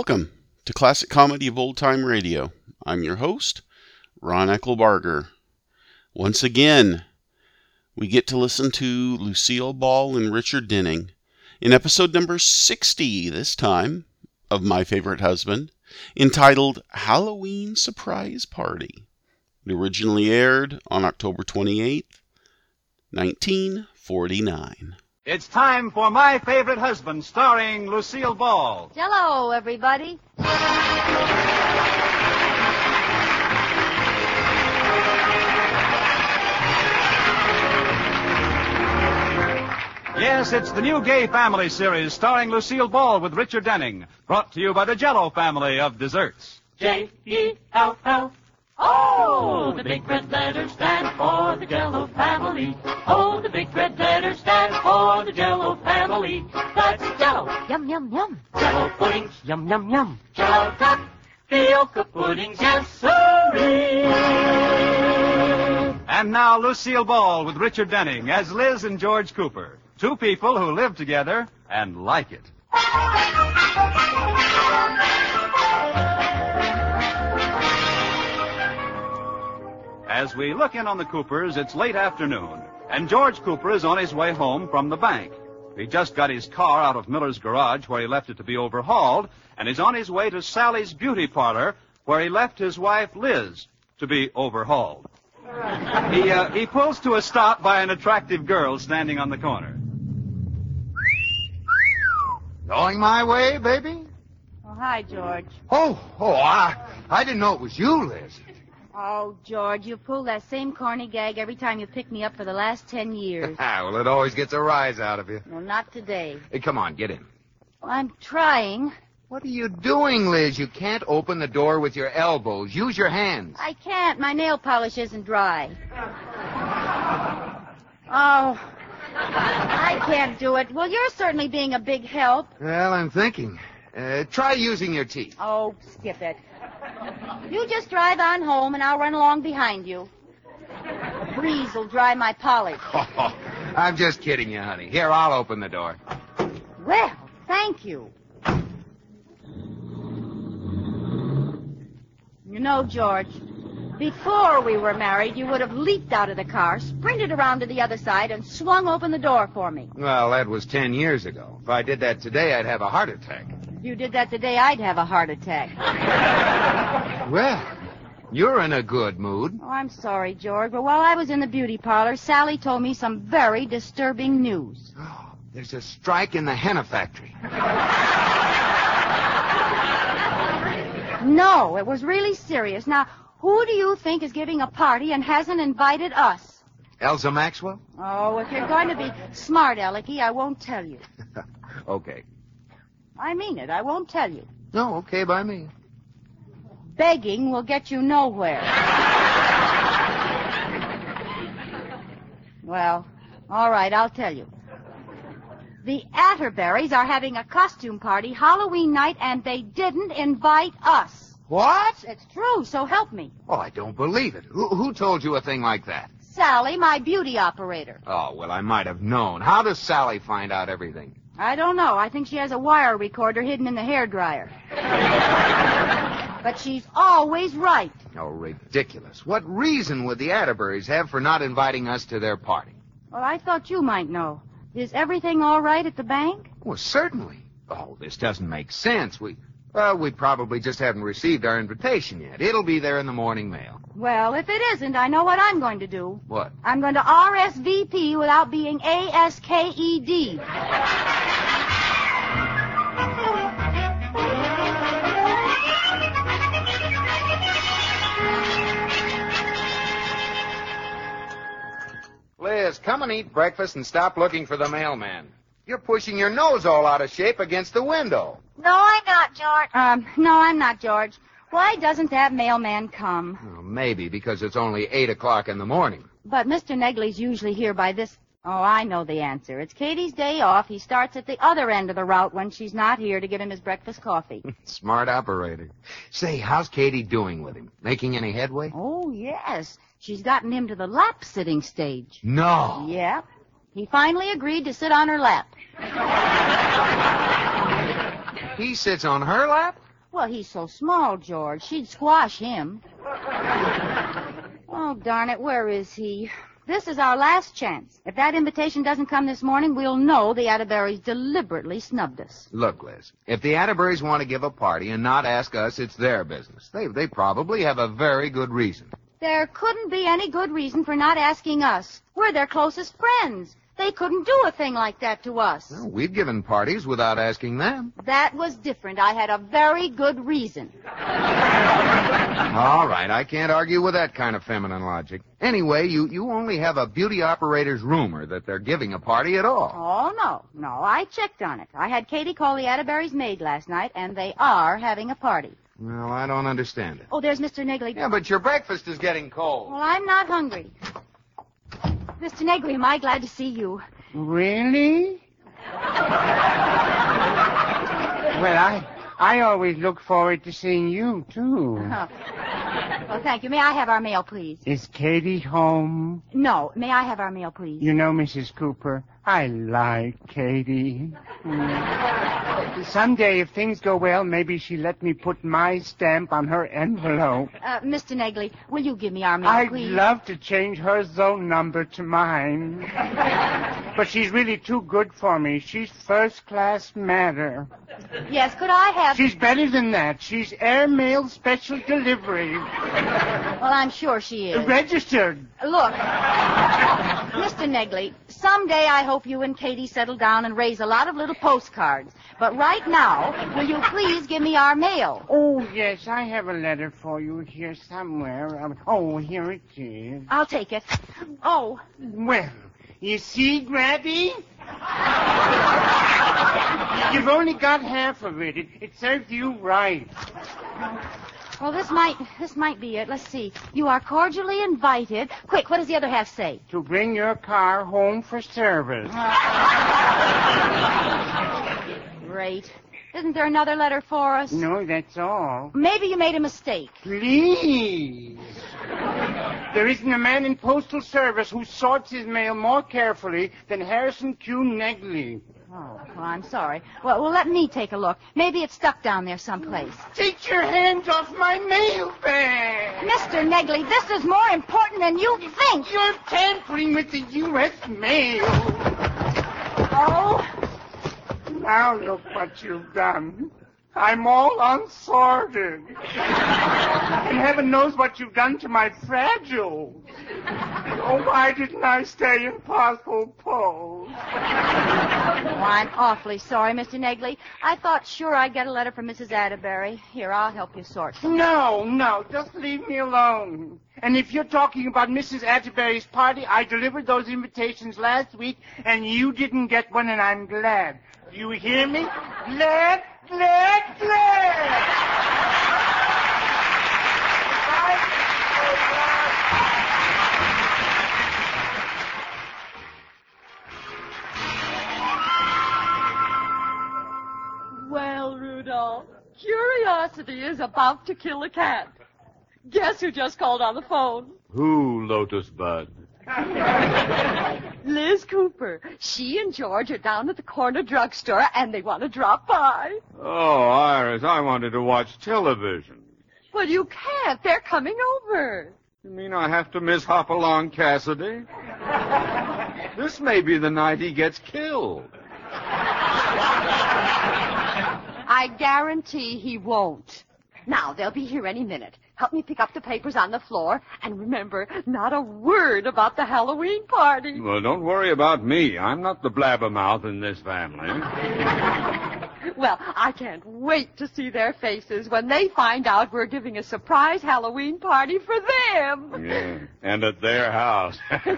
Welcome to Classic Comedy of Old Time Radio. I'm your host, Ron Eckelbarger. Once again, we get to listen to Lucille Ball and Richard Denning in episode number 60 this time of My Favorite Husband, entitled Halloween Surprise Party. It originally aired on October 28th, 1949. It's time for My Favorite Husband, starring Lucille Ball. Hello, everybody. Yes, it's the new Gay Family series starring Lucille Ball with Richard Denning, brought to you by the Jell-O family of desserts. J-E-L-L. Oh, the big red letters stand for the Jell-O family. Oh, the big red letters stand for the Jell-O family. That's Jell-O. Yum, yum, yum. Jell-O puddings. Yum, yum, yum. Jell-O tapioca puddings. Yes, sirree. And now Lucille Ball with Richard Denning as Liz and George Cooper, two people who live together and like it. As we look in on the Coopers, it's late afternoon, and George Cooper is on his way home from the bank. He just got his car out of Miller's garage where he left it to be overhauled, and is on his way to Sally's beauty parlor where he left his wife, Liz, to be overhauled. He pulls to a stop by an attractive girl standing on the corner. Going my way, baby? Oh, hi, George. I didn't know it was you, Liz. Oh, George, you pull that same corny gag every time you pick me up for the last 10 years. Well, it always gets a rise out of you. Well, not today. Hey, come on, get in. Well, I'm trying. What are you doing, Liz? You can't open the door with your elbows. Use your hands. I can't. My nail polish isn't dry. Oh, I can't do it. Well, you're certainly being a big help. Well, I'm thinking. Try using your teeth. Oh, skip it. You just drive on home, and I'll run along behind you. The breeze will dry my polish. I'm just kidding you, honey. Here, I'll open the door. Well, thank you. You know, George, before we were married, you would have leaped out of the car, sprinted around to the other side, and swung open the door for me. Well, that was 10 years ago. If I did that today, I'd have a heart attack. If you did that today, I'd have a heart attack. Well, you're in a good mood. Oh, I'm sorry, George, but while I was in the beauty parlor, Sally told me some very disturbing news. Oh, there's a strike in the henna factory. No, it was really serious. Now, who do you think is giving a party and hasn't invited us? Elsa Maxwell? Oh, if you're going to be smart, Alecky, I won't tell you. Okay. I mean it. I won't tell you. No, okay by me. Begging will get you nowhere. Well, all right, I'll tell you. The Atterberries are having a costume party Halloween night, and they didn't invite us. What? It's true, so help me. Oh, I don't believe it. Who told you a thing like that? Sally, my beauty operator. Oh, well, I might have known. How does Sally find out everything? I don't know. I think she has a wire recorder hidden in the hairdryer. But she's always right. Oh, ridiculous. What reason would the Atterburys have for not inviting us to their party? Well, I thought you might know. Is everything all right at the bank? Well, certainly. Oh, this doesn't make sense. We probably just haven't received our invitation yet. It'll be there in the morning mail. Well, if it isn't, I know what I'm going to do. What? I'm going to RSVP without being ASKED. Liz, come and eat breakfast and stop looking for the mailman. You're pushing your nose all out of shape against the window. No, I'm not, George. No, I'm not, George. Why doesn't that mailman come? Well, maybe because it's only 8 o'clock in the morning. But Mr. Negley's usually here by this... Oh, I know the answer. It's Katie's day off. He starts at the other end of the route when she's not here to get him his breakfast coffee. Smart operator. Say, how's Katie doing with him? Making any headway? Oh, yes. She's gotten him to the lap-sitting stage. No. Yep. He finally agreed to sit on her lap. He sits on her lap? Well, he's so small, George. She'd squash him. Oh, darn it, where is he? This is our last chance. If that invitation doesn't come this morning, we'll know the Atterberrys deliberately snubbed us. Look, Liz, if the Atterberrys want to give a party and not ask us, it's their business. They probably have a very good reason. There couldn't be any good reason for not asking us. We're their closest friends. They couldn't do a thing like that to us. Well, we've given parties without asking them. That was different. I had a very good reason. All right, I can't argue with that kind of feminine logic. Anyway, you only have a beauty operator's rumor that they're giving a party at all. Oh, no, I checked on it. I had Katie call the Atterberrys' maid last night, and they are having a party. Well, I don't understand it. Oh, there's Mr. Negley. Yeah, but your breakfast is getting cold. Well, I'm not hungry. Mr. Negley, am I glad to see you? Really? Well, I always look forward to seeing you, too. Oh. Well, thank you. May I have our mail, please? Is Katie home? No. May I have our mail, please? You know, Mrs. Cooper, I like Katie. Someday, if things go well, maybe she'll let me put my stamp on her envelope. Mr. Negley, will you give me our mail, please? I'd love to change her zone number to mine. But she's really too good for me. She's first-class matter. Yes, could I have... She's better than that. She's airmail special delivery. Well, I'm sure she is. Registered. Look, Mr. Negley, someday I hope you and Katie settle down and raise a lot of little postcards. But right now, will you please give me our mail? Oh, yes, I have a letter for you here somewhere. Oh, here it is. I'll take it. Oh. Well, you see, Granny? You've only got half of it. It serves you right. Well, this might be it. Let's see. You are cordially invited. Quick, what does the other half say? To bring your car home for service. Great. Isn't there another letter for us? No, that's all. Maybe you made a mistake. Please. There isn't a man in postal service who sorts his mail more carefully than Harrison Q. Negley. Oh, well, I'm sorry. Well, let me take a look. Maybe it's stuck down there someplace. Take your hands off my mail bag! Mr. Negley, this is more important than you think. You're tampering with the U.S. mail. Oh? Now look what you've done. I'm all unsorted. And heaven knows what you've done to my Fragile. Oh, why didn't I stay in Possible Pose? Oh, I'm awfully sorry, Mr. Negley. I thought sure I'd get a letter from Mrs. Atterbury. Here, I'll help you sort them. No, just leave me alone. And if you're talking about Mrs. Atterbury's party, I delivered those invitations last week, and you didn't get one, and I'm glad. Do you hear me? Glad. Well, Rudolph, curiosity is about to kill a cat. Guess who just called on the phone? Who, Lotus Bud? Liz Cooper. She and George are down at the corner drugstore, and they want to drop by. Oh, Iris, I wanted to watch television. Well, you can't. They're coming over. You mean I have to miss Hopalong Cassidy? This may be the night he gets killed. I guarantee he won't. Now, they'll be here any minute. Help me pick up the papers on the floor. And remember, not a word about the Halloween party. Well, don't worry about me. I'm not the blabbermouth in this family. Well, I can't wait to see their faces when they find out we're giving a surprise Halloween party for them. Yeah, and at their house.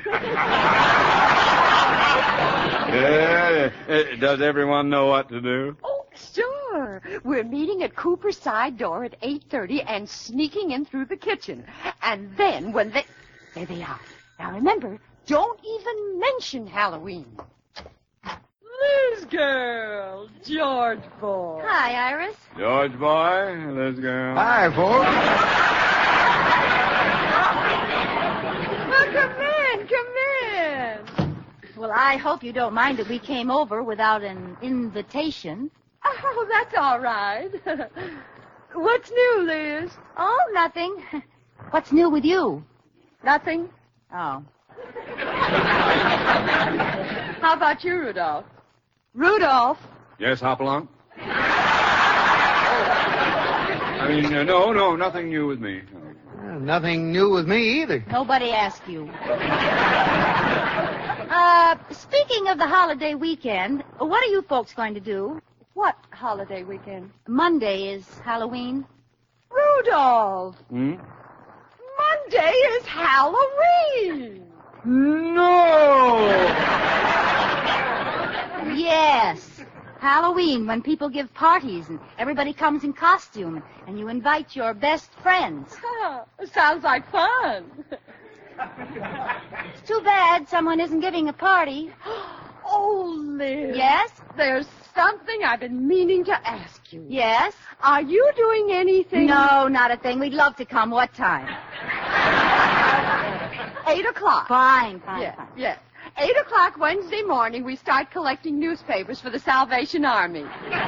Does everyone know what to do? Oh, sure. We're meeting at Cooper's side door at 8:30 and sneaking in through the kitchen. And then when they... There they are. Now remember, don't even mention Halloween. Liz girl, George boy. Hi, Iris. George boy, Liz girl. Hi, folks. Well, come in. Well, I hope you don't mind that we came over without an invitation. Oh, that's all right. What's new, Liz? Oh, nothing. What's new with you? Nothing. Oh. How about you, Rudolph? Rudolph? Yes, Hopalong? I mean, no, nothing new with me. Well, nothing new with me either. Nobody asked you. Speaking of the holiday weekend, what are you folks going to do? What holiday weekend? Monday is Halloween. Rudolph! Hmm? Monday is Halloween! No! Yes. Halloween, when people give parties and everybody comes in costume and you invite your best friends. Sounds like fun. It's too bad someone isn't giving a party. Oh, Liz. Yes? There's something I've been meaning to ask you. Yes? Are you doing anything? No, not a thing. We'd love to come. What time? 8 o'clock. Fine. Yes. 8 o'clock Wednesday morning, we start collecting newspapers for the Salvation Army.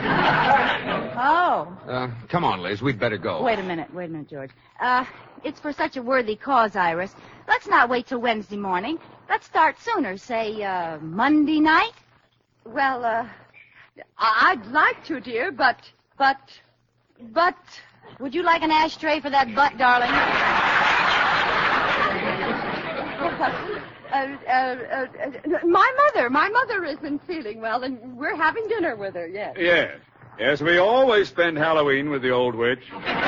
Oh. Come on, Liz. We'd better go. Wait a minute, George. It's for such a worthy cause, Iris. Let's not wait till Wednesday morning. Let's start sooner, say, Monday night. Well, I'd like to, dear, but... Would you like an ashtray for that butt, darling? My mother isn't feeling well, and we're having dinner with her, yes. Yes, we always spend Halloween with the old witch.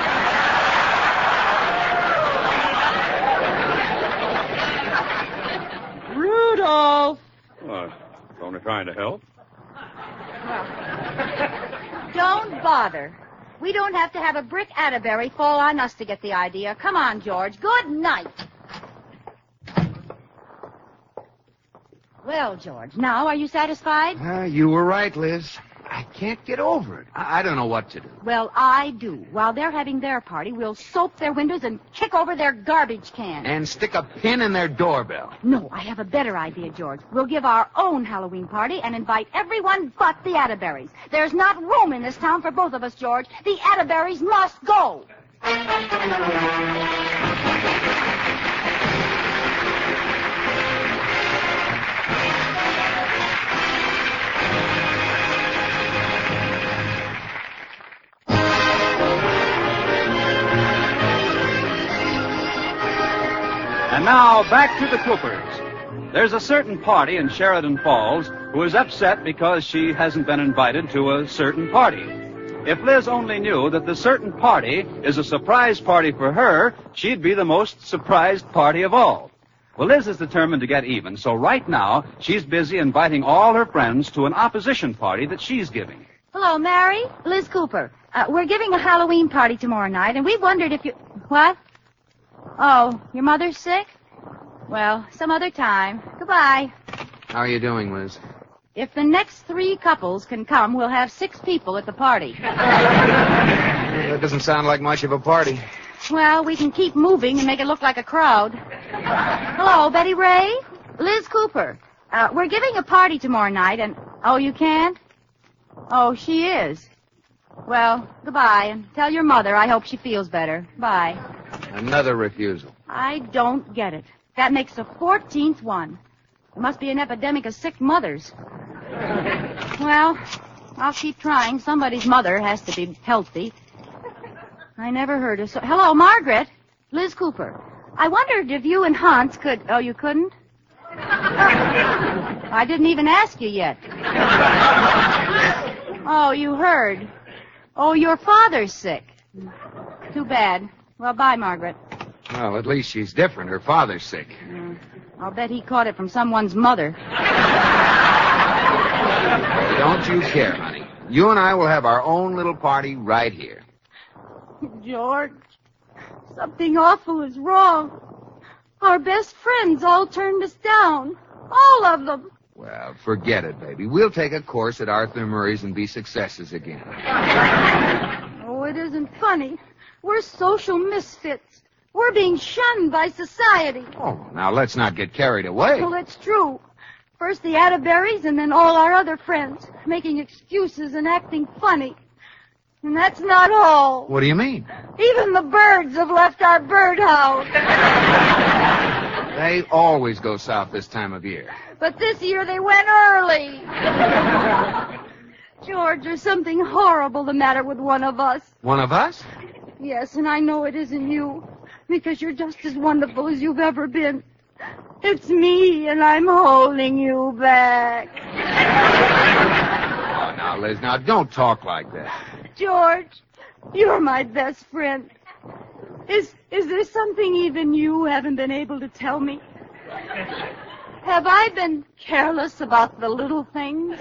Rudolph! Well, only trying to help. Don't bother. We don't have to have a brick Atterbury fall on us to get the idea. Come on, George. Good night. Well, George, now are you satisfied? You were right, Liz. I can't get over it. I don't know what to do. Well, I do. While they're having their party, we'll soap their windows and kick over their garbage cans. And stick a pin in their doorbell. No, I have a better idea, George. We'll give our own Halloween party and invite everyone but the Atterburys. There's not room in this town for both of us, George. The Atterburys must go. And now, back to the Coopers. There's a certain party in Sheridan Falls who is upset because she hasn't been invited to a certain party. If Liz only knew that the certain party is a surprise party for her, she'd be the most surprised party of all. Well, Liz is determined to get even, so right now she's busy inviting all her friends to an opposition party that she's giving. Hello, Mary. Liz Cooper. We're giving a Halloween party tomorrow night, and we wondered if you... What? Oh, your mother's sick? Well, some other time. Goodbye. How are you doing, Liz? If the next 3 couples can come, we'll have 6 people at the party. That doesn't sound like much of a party. Well, we can keep moving and make it look like a crowd. Hello, Betty Ray? Liz Cooper. We're giving a party tomorrow night, and... Oh, you can't? Oh, she is. Well, goodbye, and tell your mother I hope she feels better. Bye. Another refusal. I don't get it. That makes the 14th one. There must be an epidemic of sick mothers. Well, I'll keep trying. Somebody's mother has to be healthy. I never heard of so... Hello, Margaret. Liz Cooper. I wondered if you and Hans could... Oh, you couldn't? I didn't even ask you yet. Oh, you heard. Oh, your father's sick. Too bad. Well, bye, Margaret. Well, at least she's different. Her father's sick. I'll bet he caught it from someone's mother. Don't you care, honey. You and I will have our own little party right here. George, something awful is wrong. Our best friends all turned us down. All of them. Well, forget it, baby. We'll take a course at Arthur Murray's and be successes again. Oh, it isn't funny. We're social misfits. We're being shunned by society. Oh, now let's not get carried away. Well, that's true. First the Atterburys and then all our other friends, making excuses and acting funny. And that's not all. What do you mean? Even the birds have left our birdhouse. They always go south this time of year. But this year they went early. George, there's something horrible the matter with one of us. One of us? Yes, and I know it isn't you, because you're just as wonderful as you've ever been. It's me, and I'm holding you back. Oh, now, Liz, now don't talk like that. George, you're my best friend. Is there something even you haven't been able to tell me? Have I been careless about the little things?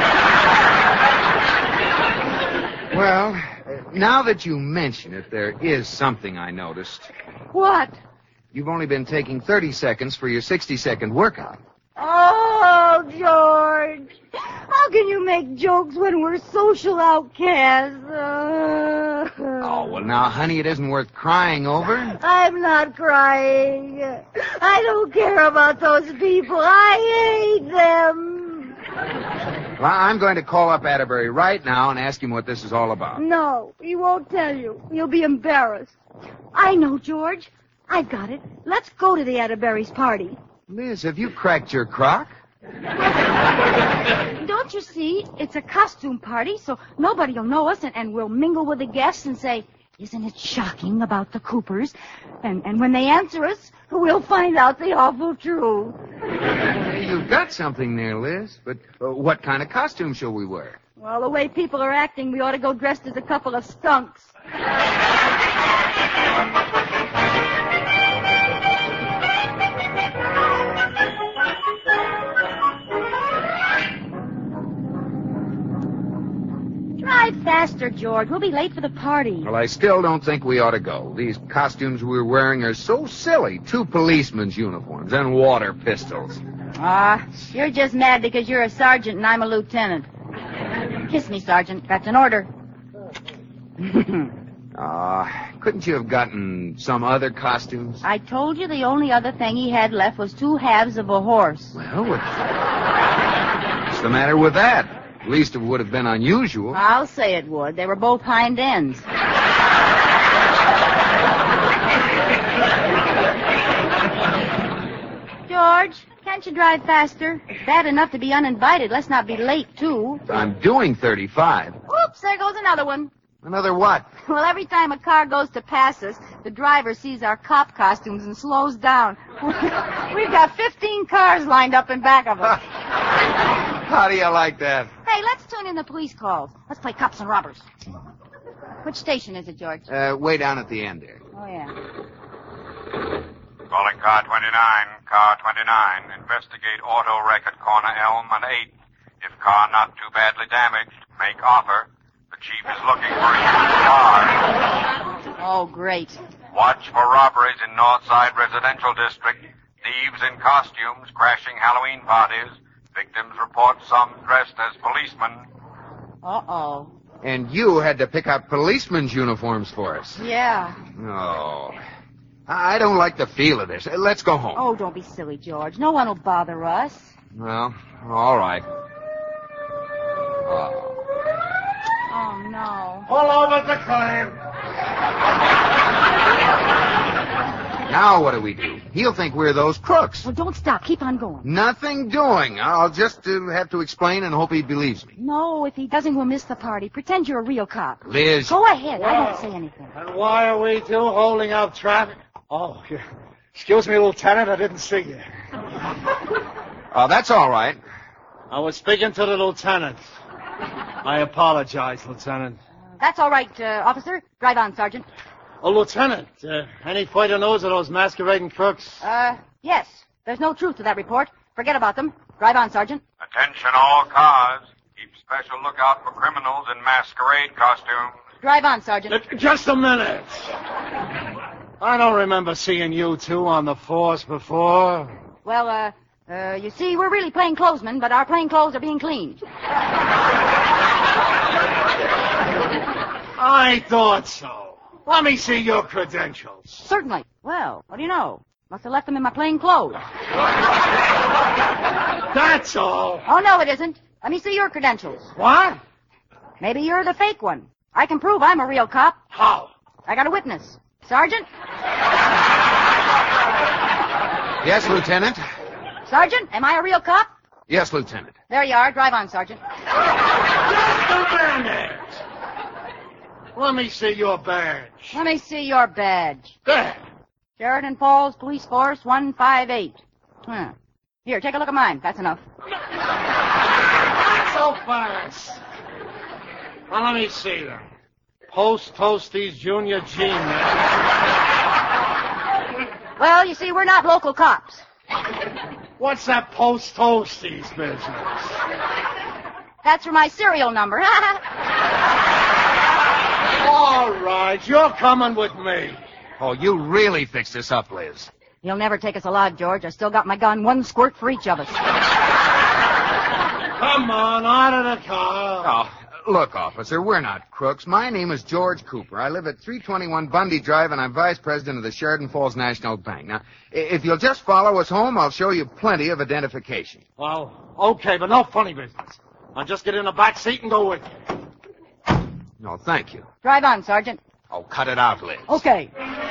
Well, now that you mention it, there is something I noticed. What? You've only been taking 30 seconds for your 60-second workout. Oh, George. How can you make jokes when we're social outcasts? Oh, well, now, honey, it isn't worth crying over. I'm not crying. I don't care about those people. I hate them. Well, I'm going to call up Atterbury right now and ask him what this is all about. No, he won't tell you. You'll be embarrassed. I know, George. I've got it. Let's go to the Atterbury's party. Liz, have you cracked your crock? Don't you see? It's a costume party, so nobody will know us, and we'll mingle with the guests and say, "Isn't it shocking about the Coopers?" And when they answer us, we'll find out the awful truth. You've got something there, Liz. But what kind of costume shall we wear? Well, the way people are acting, we ought to go dressed as a couple of skunks. Drive faster, George. We'll be late for the party. Well, I still don't think we ought to go. These costumes we're wearing are so silly. 2 policemen's uniforms and water pistols. You're just mad because you're a sergeant and I'm a lieutenant. Kiss me, Sergeant. That's an order. Couldn't you have gotten some other costumes? I told you the only other thing he had left was 2 halves of a horse. Well, what's the matter with that? At least it would have been unusual. I'll say it would. They were both hind ends. George, can't you drive faster? It's bad enough to be uninvited. Let's not be late, too. I'm doing 35. Oops, there goes another one. Another what? Well, every time a car goes to pass us, the driver sees our cop costumes and slows down. We've got 15 cars lined up in back of us. How do you like that? Hey, let's tune in the police calls. Let's play cops and robbers. Which station is it, George? Way down at the end there. Oh, yeah. Calling car 29. Car 29. Investigate auto wreck at corner Elm and 8th. If car not too badly damaged, make offer. The chief is looking for a used car. Oh, great. Watch for robberies in Northside Residential District. Thieves in costumes crashing Halloween parties. Victims report some dressed as policemen. Uh-oh. And you had to pick out policemen's uniforms for us. Yeah. Oh. I don't like the feel of this. Let's go home. Oh, don't be silly, George. No one will bother us. Well, all right. Oh, no. Pull over the claim. Now what do we do? He'll think we're those crooks. Well, don't stop. Keep on going. Nothing doing. I'll just have to explain and hope he believes me. No, if he doesn't, we'll miss the party. Pretend you're a real cop. Liz. Go ahead. I won't say anything. And why are we two holding up traffic? Oh, excuse me, Lieutenant. I didn't see you. Oh, that's all right. I was speaking to the lieutenant. I apologize, Lieutenant. That's all right, officer. Drive on, Sergeant. Oh, Lieutenant, any further news of those masquerading crooks? Yes. There's no truth to that report. Forget about them. Drive on, Sergeant. Attention all cars. Keep special lookout for criminals in masquerade costumes. Drive on, Sergeant. Just a minute. I don't remember seeing you two on the force before. Well, you see, we're really plainclothesmen, but our plain clothes are being cleaned. I thought so. Let me see your credentials. Certainly. Well, what do you know? Must have left them in my plain clothes. That's all. Oh, no, it isn't. Let me see your credentials. What? Maybe you're the fake one. I can prove I'm a real cop. How? I got a witness. Sergeant? Yes, Lieutenant. Sergeant, am I a real cop? Yes, Lieutenant. There you are. Drive on, Sergeant. Just a minute. Let me see your badge. Let me see your badge. There. Sheridan Falls Police Force 158. Here, take a look at mine. That's enough. Not so fast. Well, let me see them. Post Toasties Junior G, man. Well, you see, we're not local cops. What's that Post Toasties business? That's for my serial number. All right, you're coming with me. Oh, you really fixed this up, Liz. You'll never take us alive, George. I still got my gun, one squirt for each of us. Come on, out of the car. Oh, look, officer, we're not crooks. My name is George Cooper. I live at 321 Bundy Drive, and I'm vice president of the Sheridan Falls National Bank. Now, if you'll just follow us home, I'll show you plenty of identification. Well, okay, but no funny business. I'll just get in the back seat and go with you. No, thank you. Drive on, Sergeant. Oh, cut it out, Liz. Okay.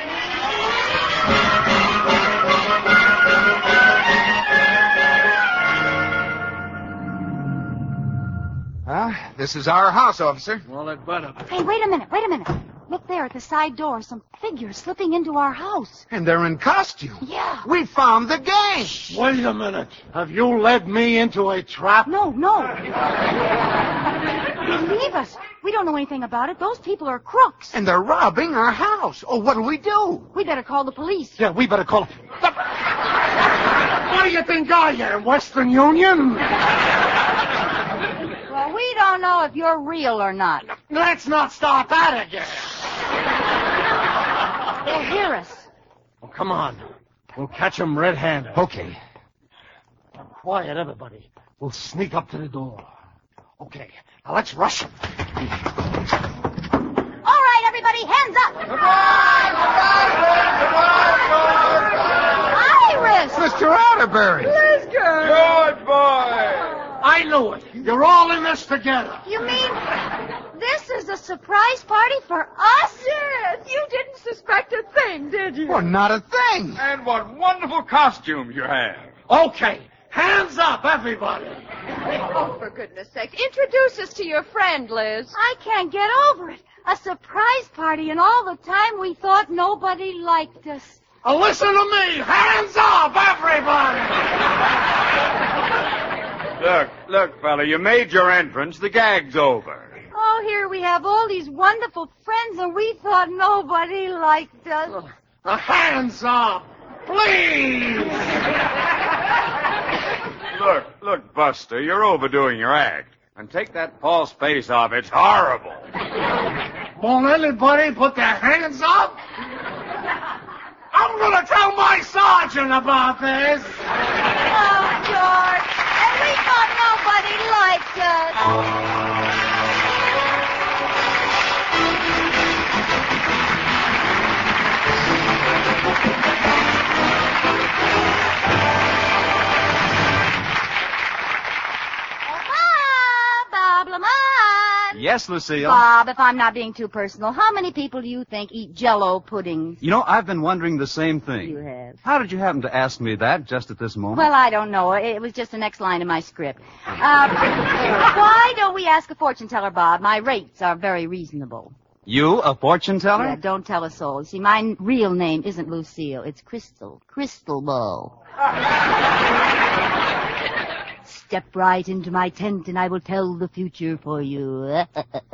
This is our house, officer. Well, it better be. Hey, wait a minute. Look there at the side door. Some figures slipping into our house. And they're in costume. Yeah. We found the gang. Wait a minute. Have you led me into a trap? No. Believe us. We don't know anything about it. Those people are crooks. And they're robbing our house. Oh, what'll we do? We better call the police. Yeah, we better call... What do you think I am, Western Union? Well, we don't know if you're real or not. Let's not start that again. They'll hear us. Oh, come on. We'll catch them red-handed. Okay. Now, quiet, everybody. We'll sneak up to the door. Okay, now let's rush them. All right, everybody, hands up. Iris! Mr. Atterbury. Good boy. I knew it. You're all in this together. You mean this is a surprise party for us? Yes, you didn't suspect a thing, did you? Well, not a thing. And what wonderful costumes you have. Okay, hands up, everybody. Oh, for goodness sakes. Introduce us to your friend, Liz. I can't get over it. A surprise party, and all the time we thought nobody liked us. Listen to me. Hands up, everybody. Look, fella, you made your entrance. The gag's over. Oh, here we have all these wonderful friends, and we thought nobody liked us. Hands up, please. Look, Buster, you're overdoing your act. And take that false face off. It's horrible. Won't anybody put their hands up? I'm going to tell my sergeant about this. Oh, George. And we thought nobody liked us. Bob Lamont. Yes, Lucille. Bob, if I'm not being too personal, how many people do you think eat Jell-O puddings? You know, I've been wondering the same thing. You have. How did you happen to ask me that just at this moment? Well, I don't know. It was just the next line in my script. Why don't we ask a fortune teller, Bob? My rates are very reasonable. You, a fortune teller? Yeah, don't tell a soul. See, my real name isn't Lucille. It's Crystal. Crystal Ball. Step right into my tent and I will tell the future for you.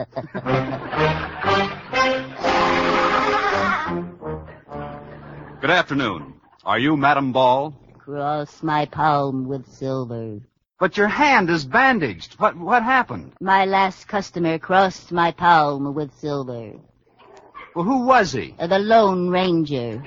Good afternoon. Are you Madam Ball? Cross my palm with silver. But your hand is bandaged. What happened? My last customer crossed my palm with silver. Well, who was he? The Lone Ranger.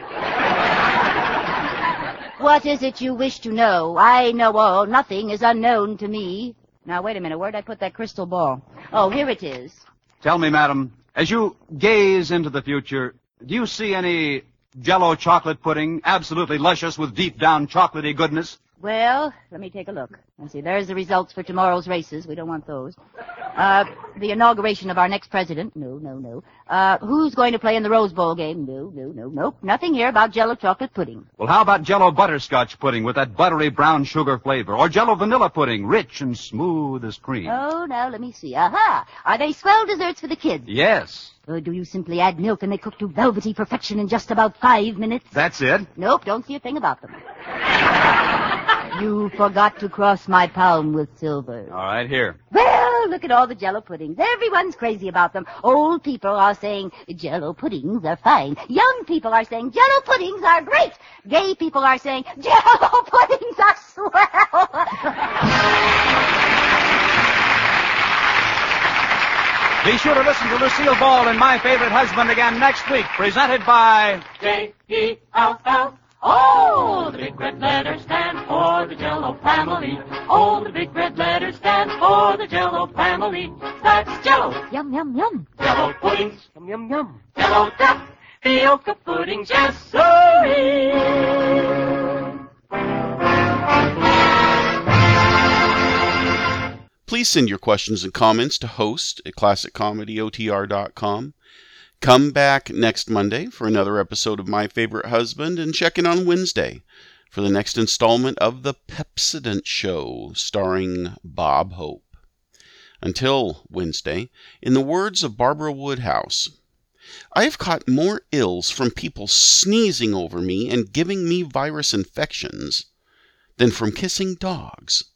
What is it you wish to know? I know all. Nothing is unknown to me. Now, wait a minute. Where'd I put that crystal ball? Oh, here it is. Tell me, madam, as you gaze into the future, do you see any Jell-O chocolate pudding, absolutely luscious with deep-down chocolatey goodness? Well, let me take a look. Let's see, there's the results for tomorrow's races. We don't want those. The inauguration of our next president. No. Who's going to play in the Rose Bowl game? Nope. Nothing here about Jell-O chocolate pudding. Well, how about Jell-O butterscotch pudding with that buttery brown sugar flavor? Or Jell-O vanilla pudding, rich and smooth as cream? Oh, now, let me see. Aha! Are they swell desserts for the kids? Yes. Or do you simply add milk and they cook to velvety perfection in just about 5 minutes? That's it. Nope, don't see a thing about them. You forgot to cross my palm with silver. All right, here. Well, look at all the Jell-O puddings. Everyone's crazy about them. Old people are saying Jell-O puddings are fine. Young people are saying Jell-O puddings are great. Gay people are saying Jell-O puddings are swell. Be sure to listen to Lucille Ball and My Favorite Husband again next week, presented by J-E-L-L. Oh, the big red letters stand for the Jell-O family. Oh, the big red letters stand for the Jell-O family. That's Jell-O. Yum, yum, yum. Jell-O puddings. Yum, yum, yum. Jell-O duck. Fioca puddings. Yes, sirree. Please send your questions and comments to host@classiccomedyotr.com. Come back next Monday for another episode of My Favorite Husband, and check in on Wednesday for the next installment of The Pepsodent Show, starring Bob Hope. Until Wednesday, in the words of Barbara Woodhouse, I have caught more ills from people sneezing over me and giving me virus infections than from kissing dogs.